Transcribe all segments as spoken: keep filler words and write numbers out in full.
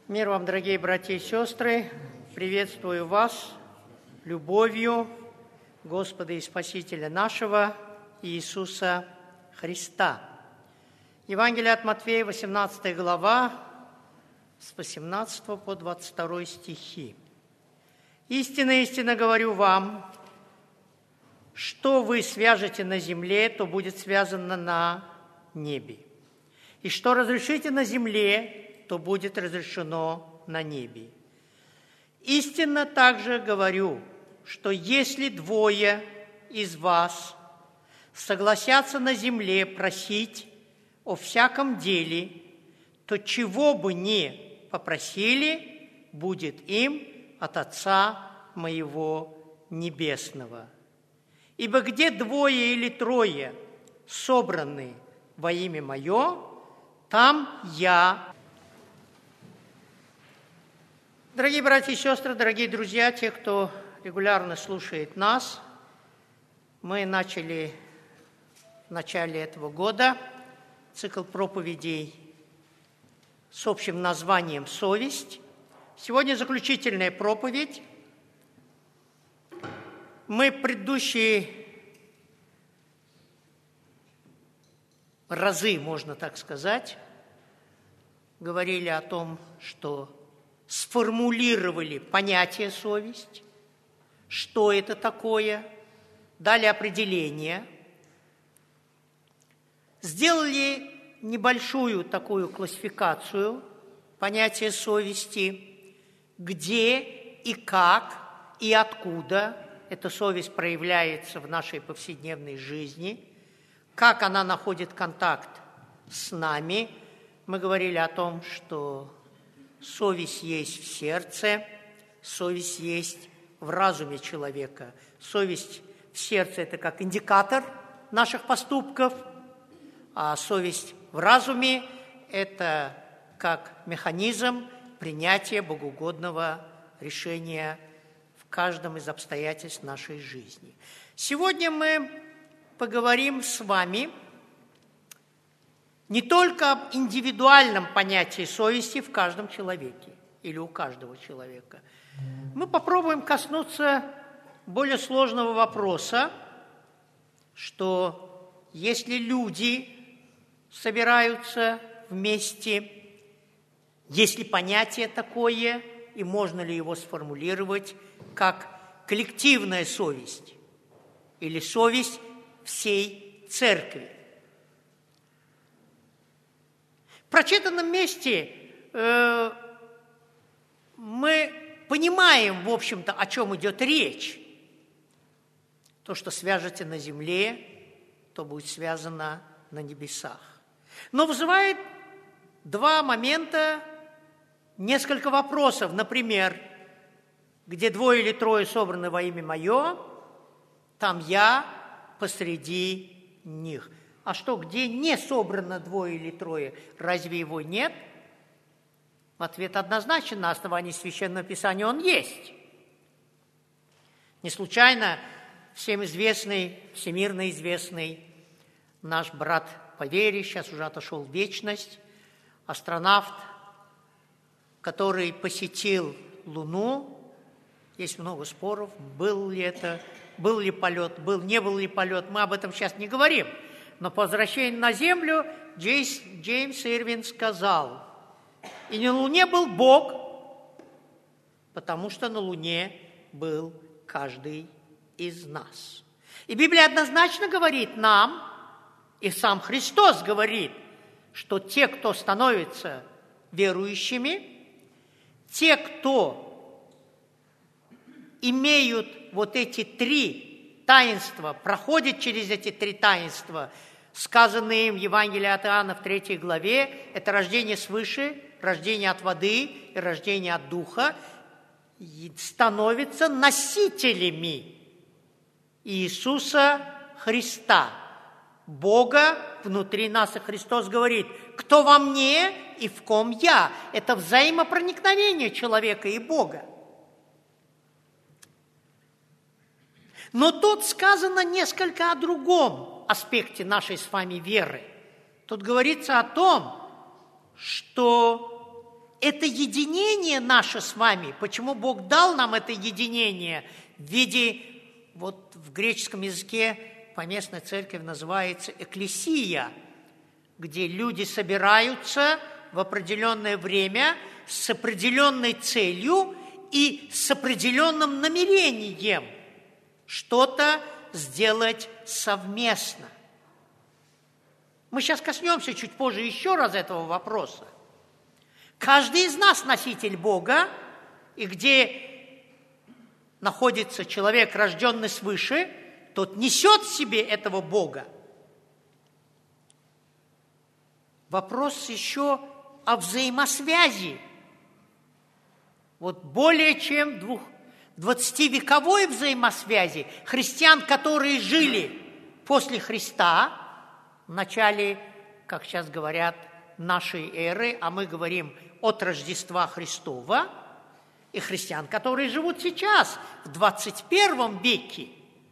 Мир вам, дорогие братья и сестры! Приветствую вас любовью Господа и Спасителя нашего Иисуса Христа. Евангелие от Матфея, восемнадцатая глава, с восемнадцатого по двадцать второй стихи. «Истинно, истинно говорю вам, что вы свяжете на земле, то будет связано на небе. И что разрешите на земле, то будет разрешено на небе. Истинно также говорю, что если двое из вас согласятся на земле просить о всяком деле, то чего бы ни попросили, будет им от Отца моего Небесного. Ибо где двое или трое собраны во имя Мое, там Я». Дорогие братья и сестры, дорогие друзья, те, кто регулярно слушает нас, мы начали в начале этого года цикл проповедей с общим названием «Совесть». Сегодня заключительная проповедь. Мы предыдущие разы, можно так сказать, говорили о том, что сформулировали понятие «совесть», что это такое, дали определение, сделали небольшую такую классификацию понятия совести, где и как и откуда эта совесть проявляется в нашей повседневной жизни, как она находит контакт с нами. Мы говорили о том, что совесть есть в сердце, совесть есть в разуме человека. Совесть в сердце – это как индикатор наших поступков, а совесть в разуме – это как механизм принятия богоугодного решения в каждом из обстоятельств нашей жизни. Сегодня мы поговорим с вами не только об индивидуальном понятии совести в каждом человеке или у каждого человека. Мы попробуем коснуться более сложного вопроса, что если люди собираются вместе, есть ли понятие такое, и можно ли его сформулировать как коллективная совесть или совесть всей церкви. В прочитанном месте э, мы понимаем, в общем-то, о чем идет речь. То, что свяжете на земле, то будет связано на небесах. Но вызывает два момента, несколько вопросов. Например, где двое или трое собраны во имя Мое, там Я посреди них. А что, где не собрано двое или трое, разве его нет? Ответ однозначен, на основании Священного Писания он есть. Не случайно всем известный, всемирно известный наш брат по вере, сейчас уже отошел в вечность, астронавт, который посетил Луну. Есть много споров, был ли это, был ли полет, был, не был ли полет, мы об этом сейчас не говорим. Но по возвращению на Землю Джейс, Джеймс Ирвин сказал, и на Луне был Бог, потому что на Луне был каждый из нас. И Библия однозначно говорит нам, и сам Христос говорит, что те, кто становятся верующими, те, кто имеют вот эти три таинства, проходят через эти три таинства, сказанные им в Евангелии от Иоанна в третьей главе, это рождение свыше, рождение от воды и рождение от Духа, становятся носителями Иисуса Христа, Бога внутри нас. И Христос говорит, кто во мне и в ком я. Это взаимопроникновение человека и Бога. Но тут сказано несколько о другом аспекте нашей с вами веры. Тут говорится о том, что это единение наше с вами, почему Бог дал нам это единение в виде, вот в греческом языке поместная церковь называется экклесия, где люди собираются в определенное время с определенной целью и с определенным намерением что-то сделать совместно. Мы сейчас коснемся чуть позже еще раз этого вопроса. Каждый из нас носитель Бога, и где находится человек, рожденный свыше, тот несет в себе этого Бога. Вопрос еще о взаимосвязи. Вот более чем двух, двадцативековой взаимосвязи христиан, которые жили после Христа, в начале, как сейчас говорят, нашей эры, а мы говорим от Рождества Христова, и христиан, которые живут сейчас, в двадцать первом веке.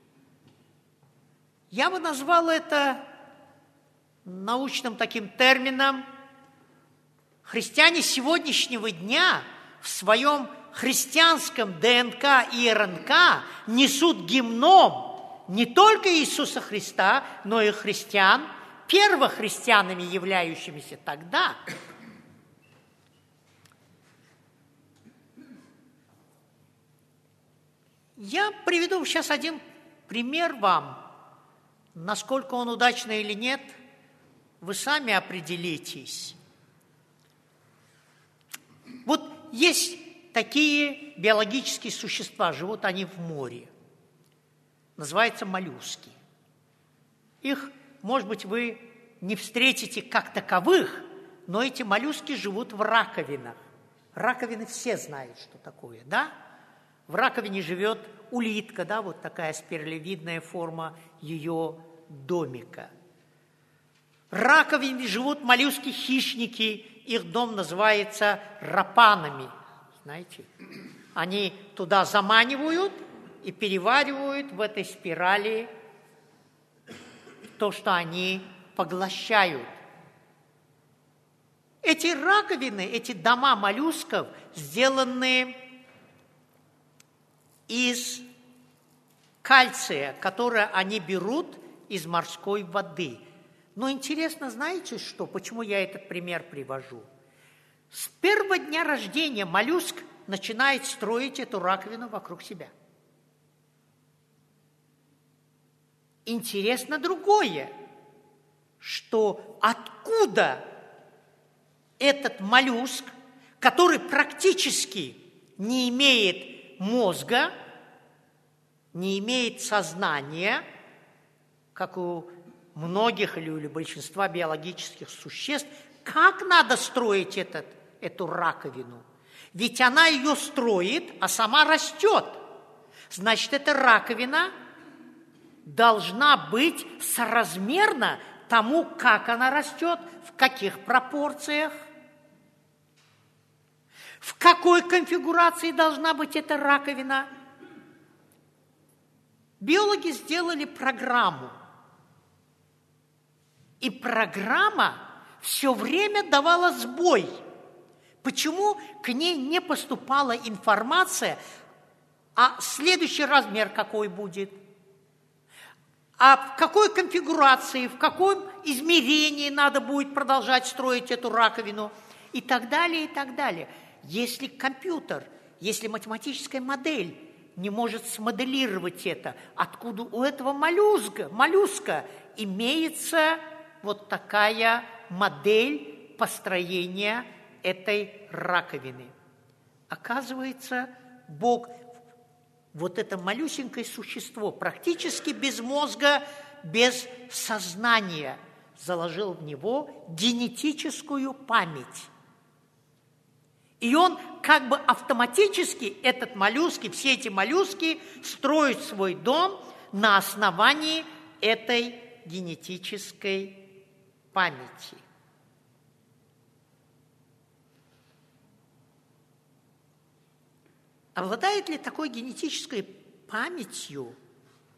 Я бы назвал это научным таким термином: христиане сегодняшнего дня в своем христианском ДНК и РНК несут гимном не только Иисуса Христа, но и христиан, первохристианами являющимися тогда. Я приведу сейчас один пример вам. Насколько он удачный или нет, вы сами определитесь. Вот есть такие биологические существа, живут они в море. Называются моллюски. Их, может быть, вы не встретите как таковых, но эти моллюски живут в раковинах. Раковины все знают, что такое, да? В раковине живет улитка, да, вот такая спиралевидная форма ее домика. В раковине живут моллюски-хищники, их дом называется рапанами, знаете. Они туда заманивают и переваривают в этой спирали то, что они поглощают. Эти раковины, эти дома моллюсков сделаны из кальция, который они берут из морской воды. Но интересно, знаете что? Почему я этот пример привожу? С первого дня рождения моллюск начинает строить эту раковину вокруг себя. Интересно другое, что откуда этот моллюск, который практически не имеет мозга, не имеет сознания, как у многих или у большинства биологических существ, как надо строить этот, эту раковину? Ведь она ее строит, а сама растет. Значит, эта раковина должна быть соразмерна тому, как она растет, в каких пропорциях, в какой конфигурации должна быть эта раковина. Биологи сделали программу. И программа все время давала сбой. Почему к ней не поступала информация, а следующий размер какой будет? А в какой конфигурации, в каком измерении надо будет продолжать строить эту раковину? И так далее, и так далее. Если компьютер, если математическая модель не может смоделировать это, откуда у этого моллюска, моллюска имеется вот такая модель построения этой раковины? Оказывается, Бог, вот это малюсенькое существо, практически без мозга, без сознания, заложил в него генетическую память. И он как бы автоматически, этот моллюски, все эти моллюски строят свой дом на основании этой генетической памяти. Обладает ли такой генетической памятью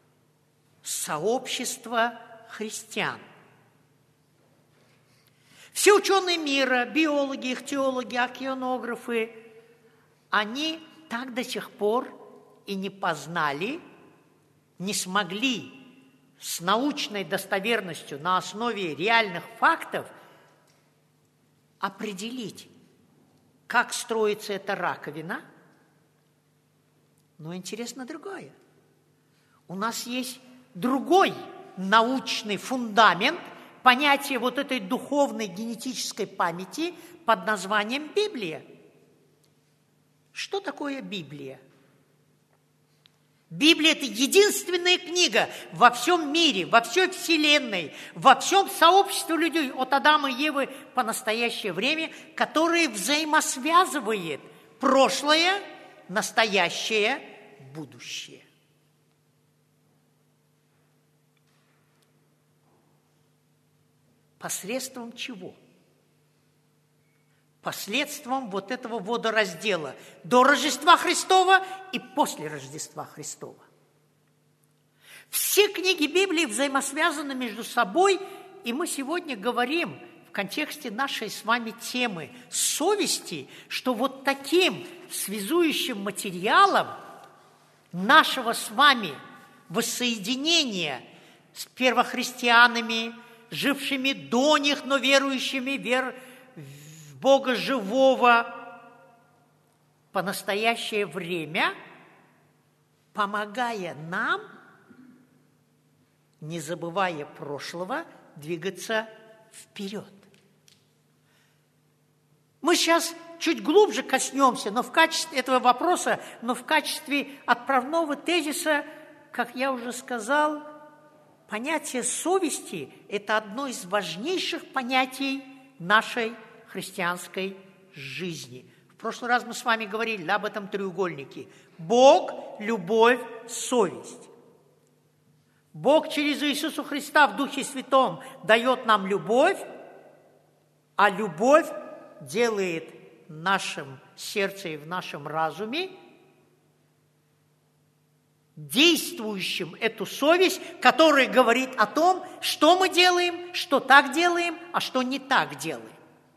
сообщество христиан? Все ученые мира, биологи, ихтиологи, океанографы, они так до сих пор и не познали, не смогли с научной достоверностью на основе реальных фактов определить, как строится эта раковина. Но интересно другое. У нас есть другой научный фундамент, понятие вот этой духовной генетической памяти под названием Библия. Что такое Библия? Библия – это единственная книга во всем мире, во всей вселенной, во всем сообществе людей от Адама и Евы по настоящее время, которая взаимосвязывает прошлое, настоящее, будущее. Посредством чего? Посредством вот этого водораздела до Рождества Христова и после Рождества Христова. Все книги Библии взаимосвязаны между собой, и мы сегодня говорим в контексте нашей с вами темы совести, что вот таким связующим материалом нашего с вами воссоединения с первохристианами, жившими до них, но верующими вер... в Бога живого по настоящее время, помогая нам, не забывая прошлого, двигаться вперед. Мы сейчас чуть глубже коснемся, но в качестве этого вопроса, но в качестве отправного тезиса, как я уже сказал, понятие совести – это одно из важнейших понятий нашей христианской жизни. В прошлый раз мы с вами говорили об этом треугольнике. Бог, любовь, совесть. Бог через Иисуса Христа в Духе Святом дает нам любовь, а любовь делает в нашем сердце и в нашем разуме действующим эту совесть, которая говорит о том, что мы делаем, что так делаем, а что не так делаем.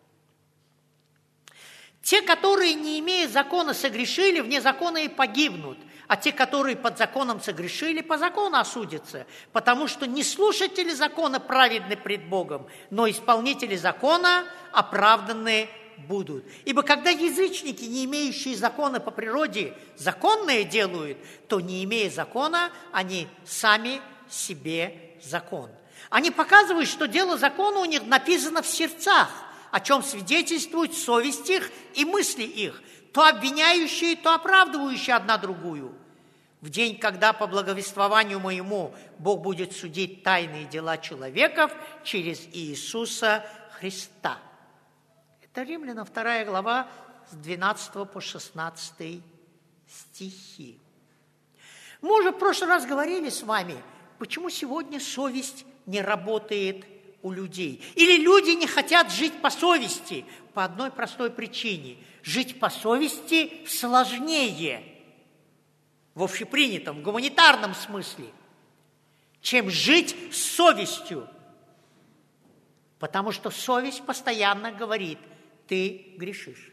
Те, которые, не имея закона, согрешили, вне закона и погибнут, а те, которые под законом согрешили, по закону осудятся, потому что не слушатели закона праведны пред Богом, но исполнители закона оправданы будут. Ибо когда язычники, не имеющие закона по природе, законное делают, то, не имея закона, они сами себе закон. Они показывают, что дело закона у них написано в сердцах, о чем свидетельствует совесть их и мысли их, то обвиняющие, то оправдывающие одна другую. В день, когда по благовествованию моему Бог будет судить тайные дела человеков через Иисуса Христа. Это Римлянам вторая глава с двенадцатого по шестнадцатый стихи. Мы уже в прошлый раз говорили с вами, почему сегодня совесть не работает у людей. Или люди не хотят жить по совести по одной простой причине. Жить по совести сложнее, в общепринятом, в гуманитарном смысле, чем жить с совестью. Потому что совесть постоянно говорит: ты грешишь.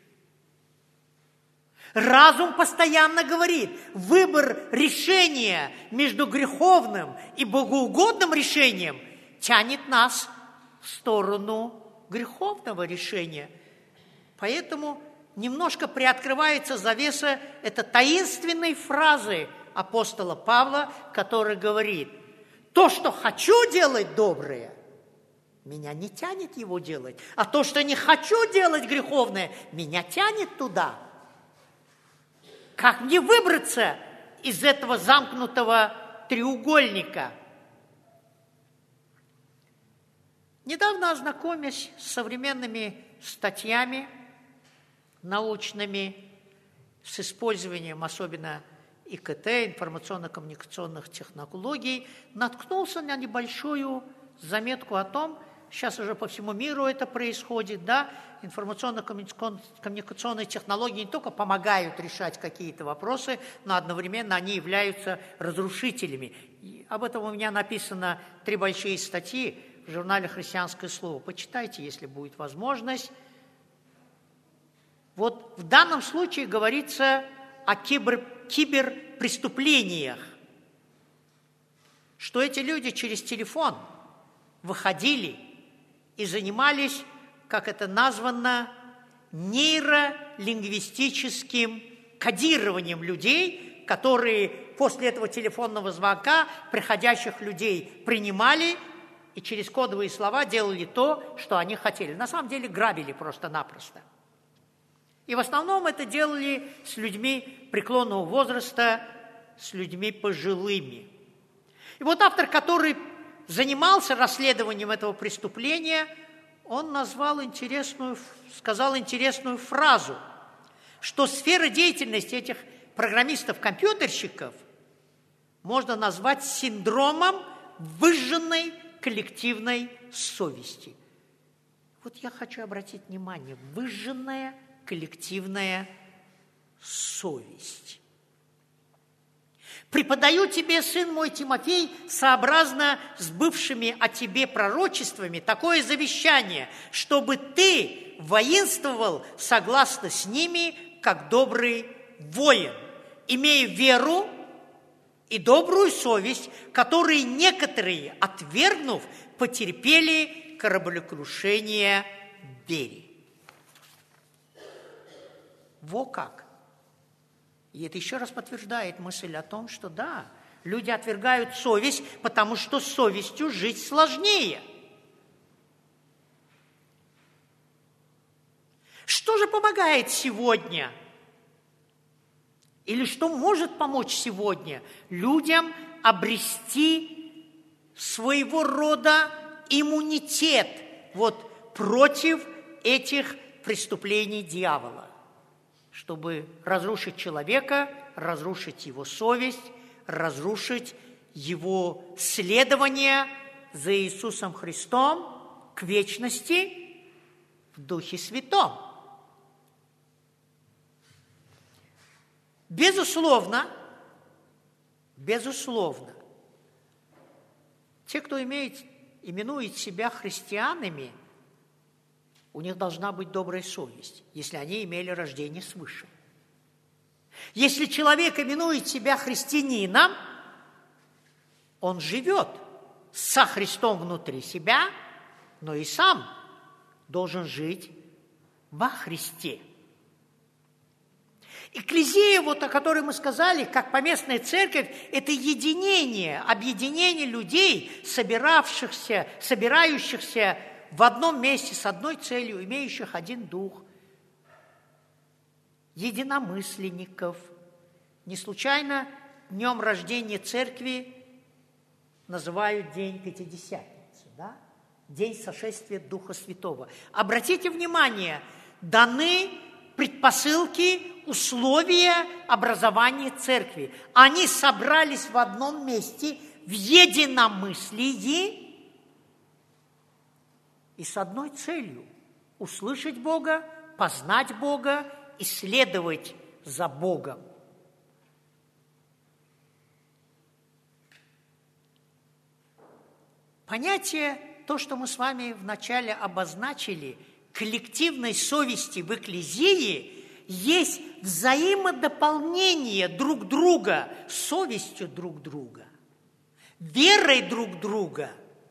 Разум постоянно говорит: выбор решения между греховным и богоугодным решением тянет нас в сторону греховного решения. Поэтому немножко приоткрывается завеса этой таинственной фразы апостола Павла, который говорит: то, что хочу делать доброе, меня не тянет его делать, а то, что не хочу делать греховное, меня тянет туда. Как мне выбраться из этого замкнутого треугольника? Недавно, ознакомясь с современными статьями научными, с использованием особенно И К Т, информационно-коммуникационных технологий, наткнулся на небольшую заметку о том, сейчас уже по всему миру это происходит, да, информационно-коммуникационные технологии не только помогают решать какие-то вопросы, но одновременно они являются разрушителями. И об этом у меня написано три большие статьи в журнале «Христианское слово». Почитайте, если будет возможность. Вот в данном случае говорится о кибер, киберпреступлениях, что эти люди через телефон выходили и занимались, как это названо, нейролингвистическим кодированием людей, которые после этого телефонного звонка приходящих людей принимали и через кодовые слова делали то, что они хотели. На самом деле грабили просто-напросто. И в основном это делали с людьми преклонного возраста, с людьми пожилыми. И вот автор, который занимался расследованием этого преступления, он назвал интересную, сказал интересную фразу, что сфера деятельности этих программистов-компьютерщиков можно назвать синдромом выжженной коллективной совести. Вот я хочу обратить внимание, выжженная коллективная совесть. «Преподаю тебе, сын мой Тимофей, сообразно с бывшими о тебе пророчествами, такое завещание, чтобы ты воинствовал согласно с ними, как добрый воин, имея веру и добрую совесть, которые некоторые, отвергнув, потерпели кораблекрушение в вере». Во как! И это еще раз подтверждает мысль о том, что да, люди отвергают совесть, потому что с совестью жить сложнее. Что же помогает сегодня? Или что может помочь сегодня людям обрести своего рода иммунитет вот против этих преступлений дьявола? Чтобы разрушить человека, разрушить его совесть, разрушить его следование за Иисусом Христом к вечности в Духе Святом. Безусловно, безусловно, те, кто имеет, именует себя христианами, у них должна быть добрая совесть, если они имели рождение свыше. Если человек именует себя христианином, он живет со Христом внутри себя, но и сам должен жить во Христе. Экклезия, вот о которой мы сказали, как поместная церковь, это единение, объединение людей, собиравшихся, собирающихся в одном месте с одной целью, имеющих один дух, единомысленников. Не случайно днем рождения церкви называют День Пятидесятницы, да? День сошествия Духа Святого. Обратите внимание, даны предпосылки, условия образования церкви. Они собрались в одном месте в единомыслии и с одной целью – услышать Бога, познать Бога, исследовать за Богом. Понятие, то, что мы с вами вначале обозначили, коллективной совести в экклезии, есть взаимодополнение друг друга, совестью друг друга, верой друг друга.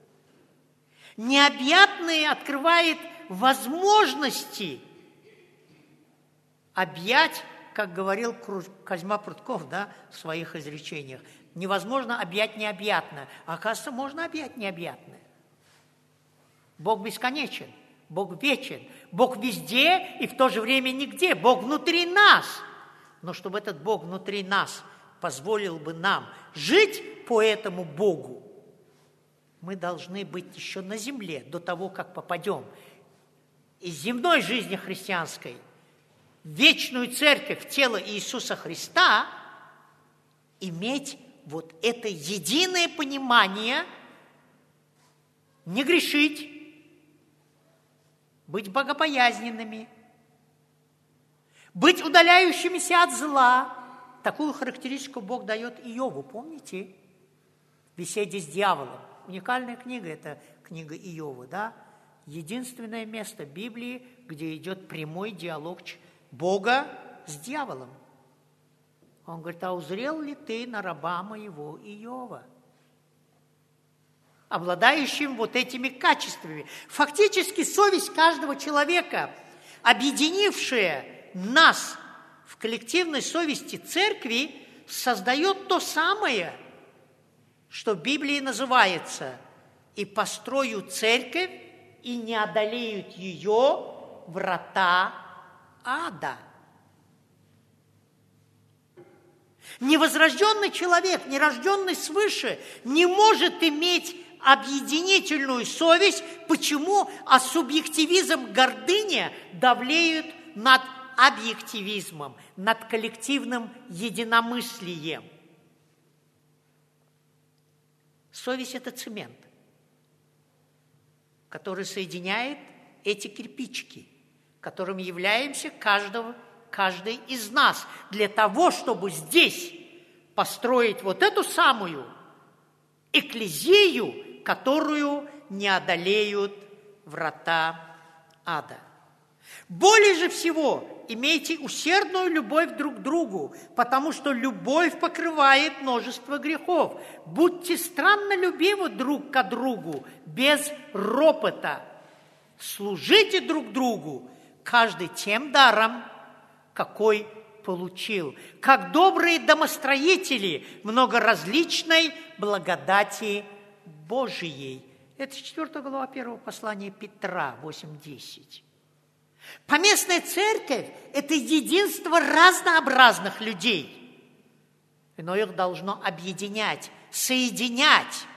Необъятное открывает возможности объять, как говорил Козьма Прутков, да, в своих изречениях. Невозможно объять необъятное, а оказывается, можно объять необъятное. Бог бесконечен, Бог вечен, Бог везде и в то же время нигде, Бог внутри нас. Но чтобы этот Бог внутри нас позволил бы нам жить по этому Богу, мы должны быть еще на земле до того, как попадем из земной жизни христианской в вечную церковь, в тело Иисуса Христа, иметь вот это единое понимание, не грешить, быть богобоязненными, быть удаляющимися от зла. Такую характеристику Бог дает Иову, помните? В беседе с дьяволом. Уникальная книга, это книга Иова, да? Единственное место Библии, где идет прямой диалог Бога с дьяволом. Он говорит: а узрел ли ты на раба моего Иова, обладающим вот этими качествами? Фактически совесть каждого человека, объединившая нас в коллективной совести церкви, создает то самое, что в Библии называется: «И построю церковь, и не одолеют ее врата ада». Невозрожденный человек, нерожденный свыше, не может иметь объединительную совесть. Почему? А субъективизм, гордыня давлеют над объективизмом, над коллективным единомыслием. Совесть – это цемент, который соединяет эти кирпичики, которым являемся каждого, каждый из нас, для того, чтобы здесь построить вот эту самую экклезию, которую не одолеют врата ада. Более же всего имейте усердную любовь друг к другу, потому что любовь покрывает множество грехов. Будьте страннолюбивы друг к другу, без ропота. Служите друг другу, каждый тем даром, какой получил, как добрые домостроители многоразличной благодати Божией. Это четвёртая глава первого послания Петра, восемь десять. Поместная церковь – это единство разнообразных людей. Но их должно объединять, соединять,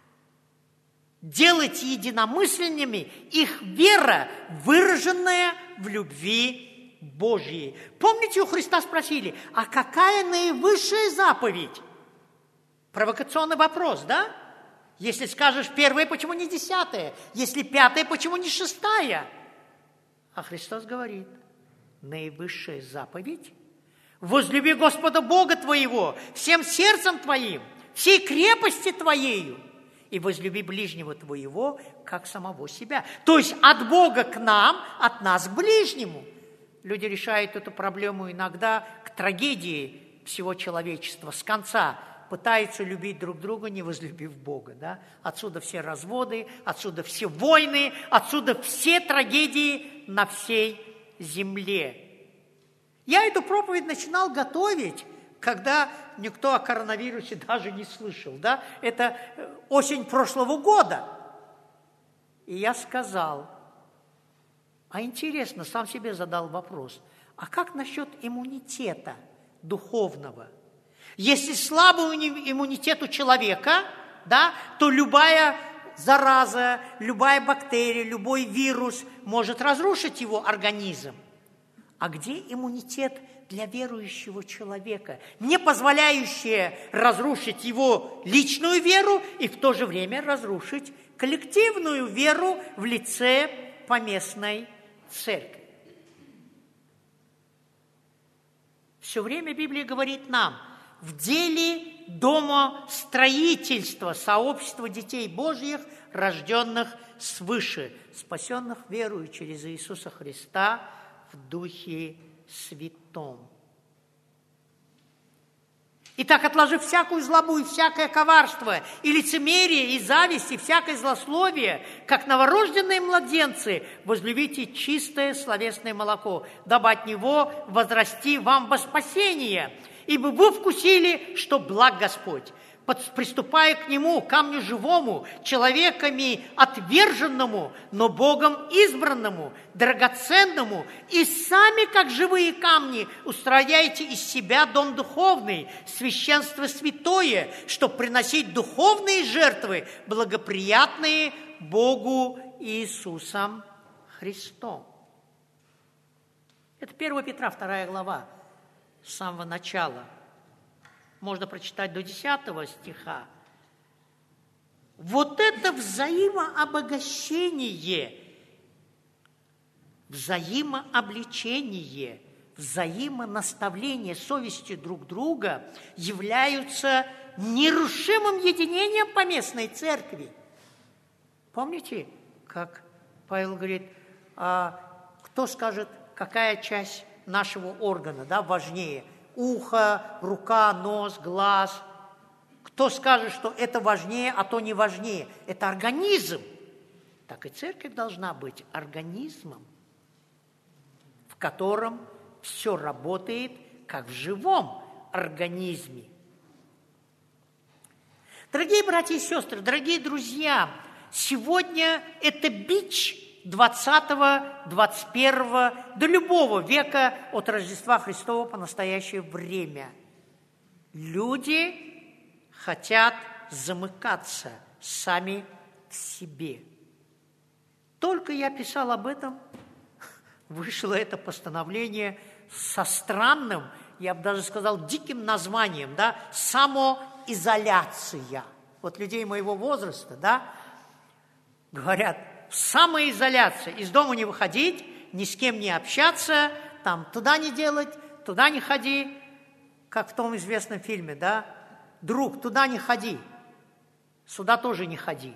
делать единомысленными их вера, выраженная в любви Божьей. Помните, у Христа спросили: а какая наивысшая заповедь? Провокационный вопрос, да? Если скажешь первая, почему не десятая? Если пятая, почему не шестая? А Христос говорит: наивысшая заповедь – возлюби Господа Бога твоего всем сердцем твоим, всей крепости твоею, и возлюби ближнего твоего, как самого себя. То есть от Бога к нам, от нас к ближнему. Люди решают эту проблему иногда к трагедии всего человечества, с конца. Пытаются любить друг друга, не возлюбив Бога. Да? Отсюда все разводы, отсюда все войны, отсюда все трагедии на всей земле. Я эту проповедь начинал готовить, когда никто о коронавирусе даже не слышал. Да? Это осень прошлого года. И я сказал: а интересно, сам себе задал вопрос, а как насчет иммунитета духовного? Если слабый иммунитет у человека, да, то любая зараза, любая бактерия, любой вирус может разрушить его организм. А где иммунитет для верующего человека, не позволяющий разрушить его личную веру и в то же время разрушить коллективную веру в лице поместной церкви? Все время Библия говорит нам: в деле домостроительства сообщества детей Божьих, рожденных свыше, спасенных верою через Иисуса Христа в Духе Святом. Итак, отложив всякую злобу и всякое коварство, и лицемерие, и зависть, и всякое злословие, как новорожденные младенцы, возлюбите чистое словесное молоко, дабы от него возрасти вам во спасение, ибо вы вкусили, что благ Господь. Приступая к нему, камню живому, человеками отверженному, но Богом избранному, драгоценному, и сами, как живые камни, устрояйте из себя дом духовный, священство святое, чтобы приносить духовные жертвы, благоприятные Богу Иисусом Христом. Это первое Петра, вторая глава, с самого начала. Можно прочитать до десятого стиха. Вот это взаимообогащение, взаимообличение, взаимонаставление совести друг друга являются нерушимым единением поместной церкви. Помните, как Павел говорит, а кто скажет, какая часть нашего органа, да, важнее? Ухо, рука, нос, глаз. Кто скажет, что это важнее, а то не важнее? Это организм. Так и церковь должна быть организмом, в котором все работает, как в живом организме. Дорогие братья и сестры, дорогие друзья, сегодня это бич двадцатого, двадцать первого, до любого века от Рождества Христова по настоящее время. Люди хотят замыкаться сами в себе. Только я писал об этом, вышло это постановление со странным, я бы даже сказал, диким названием, да, самоизоляция. Вот людей моего возраста, да, говорят, самоизоляция, из дома не выходить, ни с кем не общаться, там туда не делать, туда не ходи, как в том известном фильме, да, друг, туда не ходи, сюда тоже не ходи.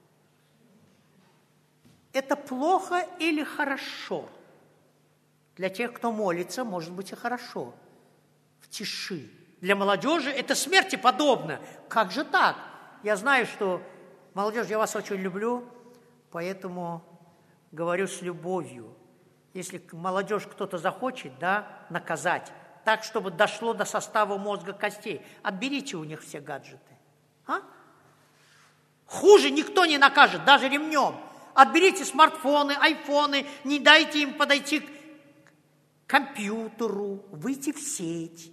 Это плохо или хорошо? Для тех, кто молится, может быть и хорошо. В тиши. Для молодежи это смерти подобно. Как же так? Я знаю, что, молодежь, я вас очень люблю, поэтому говорю с любовью. Если молодежь кто-то захочет, да, наказать, так, чтобы дошло до состава мозга костей, отберите у них все гаджеты. А? Хуже никто не накажет, даже ремнем. Отберите смартфоны, айфоны, не дайте им подойти к компьютеру, выйти в сеть.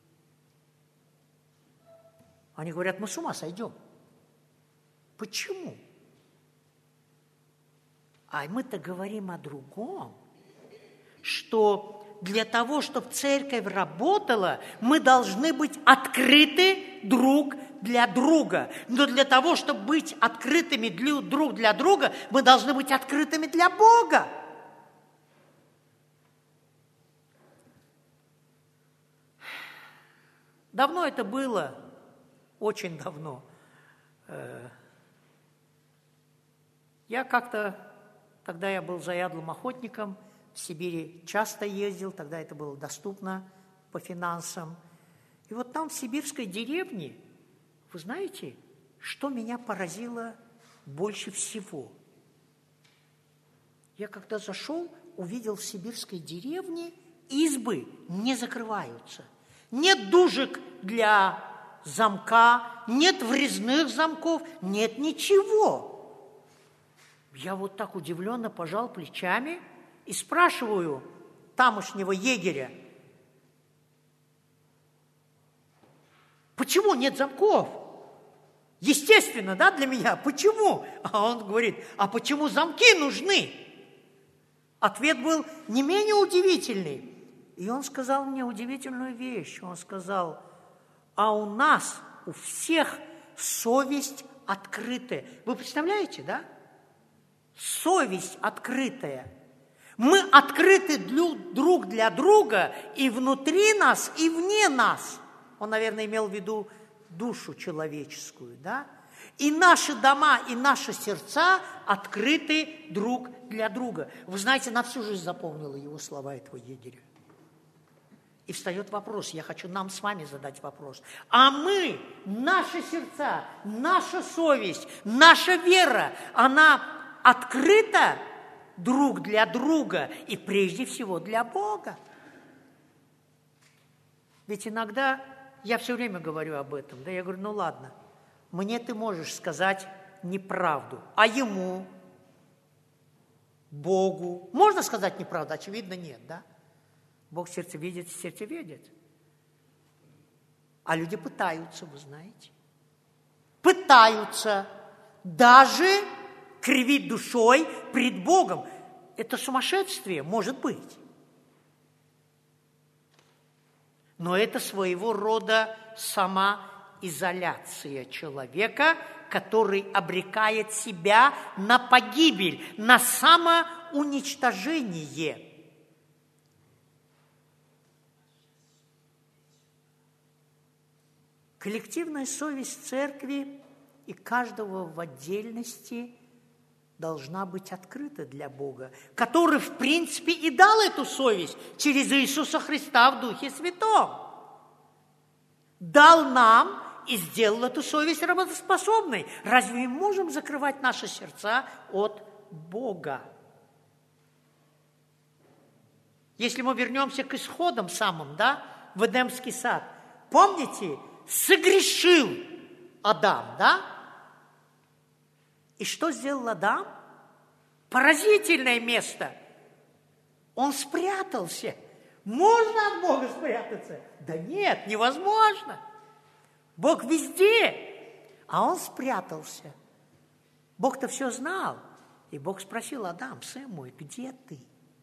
Они говорят, мы с ума сойдем. Почему? А мы-то говорим о другом, что для того, чтобы церковь работала, мы должны быть открыты друг для друга. Но для того, чтобы быть открытыми друг для друга, мы должны быть открытыми для Бога. Давно это было, очень давно. Я как-то, тогда я был заядлым охотником, в Сибири часто ездил, тогда это было доступно по финансам. И вот там, в сибирской деревне, вы знаете, что меня поразило больше всего? Я когда зашел, увидел в сибирской деревне, избы не закрываются. Нет дужек для замка, нет врезных замков, нет ничего. Я вот так удивленно пожал плечами и спрашиваю тамошнего егеря, почему нет замков? Естественно, да, для меня, почему? А он говорит, а почему замки нужны? Ответ был не менее удивительный. И он сказал мне удивительную вещь. Он сказал, а у нас, у всех совесть открытая. Вы представляете, да? Совесть открытая. Мы открыты друг для друга и внутри нас, и вне нас. Он, наверное, имел в виду душу человеческую, да? И наши дома, и наши сердца открыты друг для друга. Вы знаете, на всю жизнь запомнила его слова этого егеря. И встает вопрос, я хочу нам с вами задать вопрос. А мы, наши сердца, наша совесть, наша вера, она открыта друг для друга и прежде всего для Бога. Ведь иногда, я все время говорю об этом, да, я говорю, ну ладно, мне ты можешь сказать неправду, а ему, Богу, можно сказать неправду? Очевидно, нет, да? Бог сердце видит, сердце видит. А люди пытаются, вы знаете. Пытаются даже кривить душой пред Богом. Это сумасшествие, может быть. Но это своего рода самоизоляция человека, который обрекает себя на погибель, на самоуничтожение. Коллективная совесть церкви и каждого в отдельности должна быть открыта для Бога, который, в принципе, и дал эту совесть через Иисуса Христа в Духе Святом. Дал нам и сделал эту совесть работоспособной. Разве мы можем закрывать наши сердца от Бога? Если мы вернемся к исходам самым, да, в Эдемский сад, помните, согрешил Адам, да? И что сделал Адам? Поразительное место. Он спрятался. Можно от Бога спрятаться? Да нет, невозможно. Бог везде, а он спрятался. Бог-то все знал. И Бог спросил: Адам, сын мой, где ты?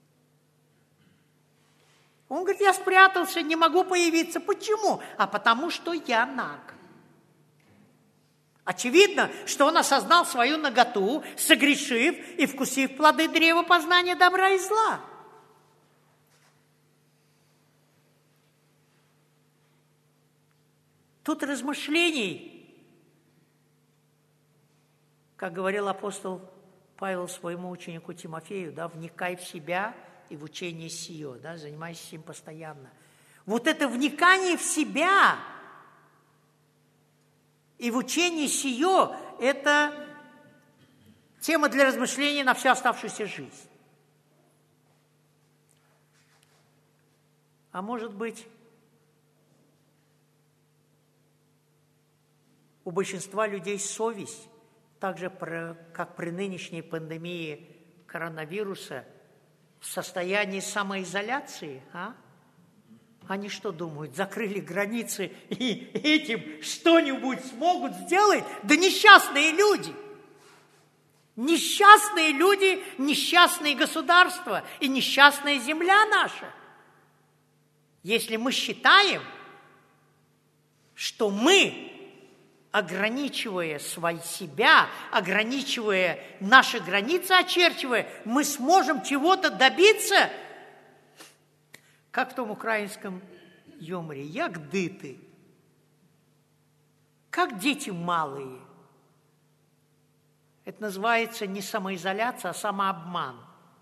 Он говорит: я спрятался, не могу появиться. Почему? А потому что я наг. Очевидно, что он осознал свою наготу, согрешив и вкусив плоды древа познания добра и зла. Тут размышлений, как говорил апостол Павел своему ученику Тимофею, да, вникай в себя и в учение сие, да, занимайся им постоянно. Вот это вникание в себя и в учение сие – это тема для размышлений на всю оставшуюся жизнь. А может быть, у большинства людей совесть, так же, как при нынешней пандемии коронавируса, в состоянии самоизоляции, а? Они что думают, закрыли границы и этим что-нибудь смогут сделать? Да несчастные люди! Несчастные люди, несчастные государства и несчастная земля наша. Если мы считаем, что мы, ограничивая свои себя, ограничивая наши границы, очерчивая, мы сможем чего-то добиться, как в том украинском юморе, як дыты, как дети малые. Это называется не самоизоляция, а самообман.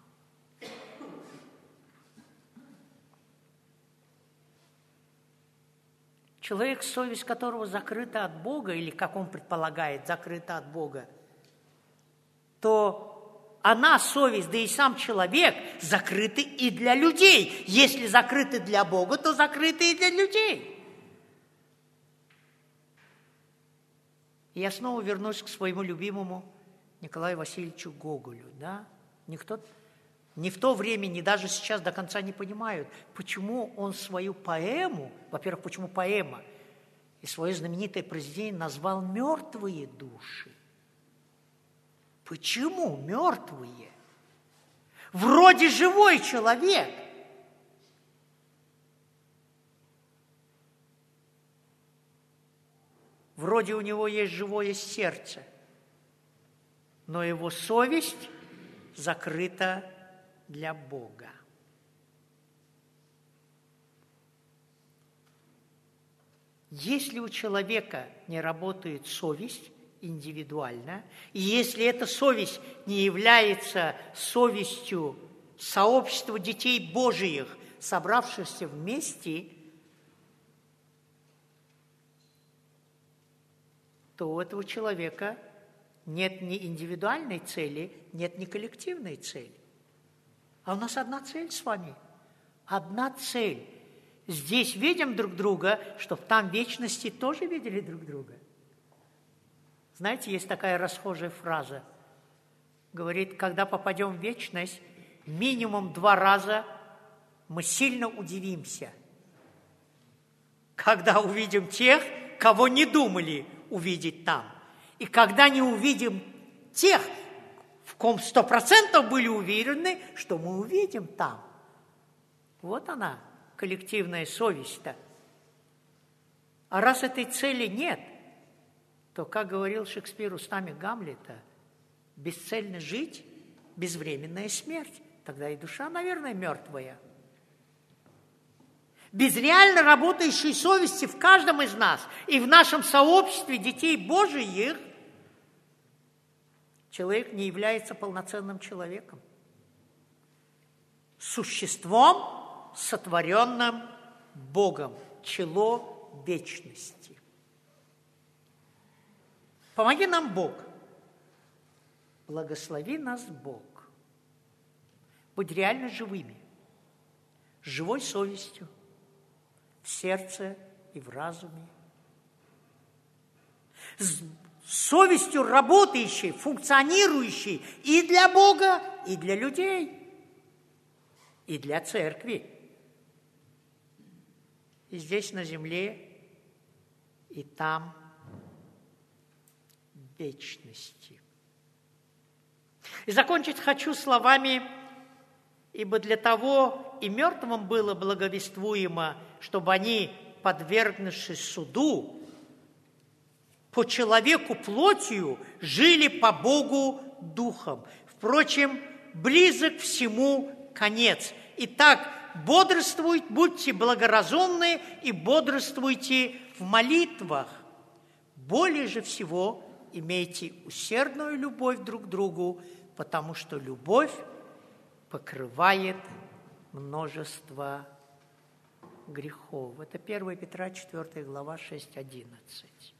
Человек, совесть которого закрыта от Бога, или, как он предполагает, закрыта от Бога, то она, совесть, да и сам человек, закрыты и для людей. Если закрыты для Бога, то закрыты и для людей. И я снова вернусь к своему любимому Николаю Васильевичу Гоголю. Да? Никто, ни в то время, ни даже сейчас до конца не понимают, почему он свою поэму, во-первых, почему поэма, и свое знаменитое произведение назвал «Мертвые души». Почему мертвые? Вроде живой человек. Вроде у него есть живое сердце, но его совесть закрыта для Бога. Если у человека не работает совесть индивидуально, и если эта совесть не является совестью сообщества детей Божиих, собравшихся вместе, то у этого человека нет ни индивидуальной цели, нет ни коллективной цели. А у нас одна цель с вами. Одна цель. Здесь видим друг друга, чтобы там в вечности тоже видели друг друга. Знаете, есть такая расхожая фраза. Говорит, когда попадем в вечность, минимум два раза мы сильно удивимся, когда увидим тех, кого не думали увидеть там. И когда не увидим тех, в ком сто процентов были уверены, что мы увидим там. Вот она, коллективная совесть-то. А раз этой цели нет, то, как говорил Шекспир устами Гамлета, бесцельно жить, безвременная смерть. Тогда и душа, наверное, мертвая. Без реально работающей совести в каждом из нас и в нашем сообществе детей Божиих человек не является полноценным человеком. Существом, сотворенным Богом, чело вечности. Помоги нам, Бог. Благослови нас, Бог. Будь реально живыми, живой совестью, в сердце и в разуме. С совестью работающей, функционирующей и для Бога, и для людей, и для церкви. И здесь на земле, и там в вечности. И закончить хочу словами: «Ибо для того и мертвым было благовествуемо, чтобы они, подвергнувшись суду, по человеку плотью жили по Богу духом. Впрочем, близок всему конец. Итак, бодрствуйте, будьте благоразумны и бодрствуйте в молитвах. Более же всего имейте усердную любовь друг к другу, потому что любовь покрывает множество грехов». Это первое Петра, четвёртая глава, шесть одиннадцать.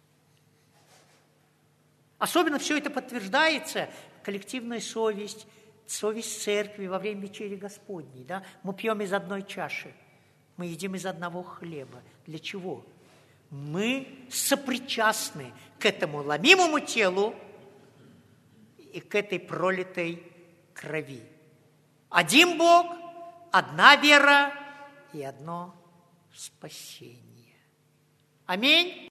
Особенно все это подтверждается, коллективная совесть, совесть церкви во время вечери Господней. Да? Мы пьем из одной чаши, мы едим из одного хлеба. Для чего? Мы сопричастны к этому ломимому телу и к этой пролитой крови. Один Бог, одна вера и одно спасение. Аминь.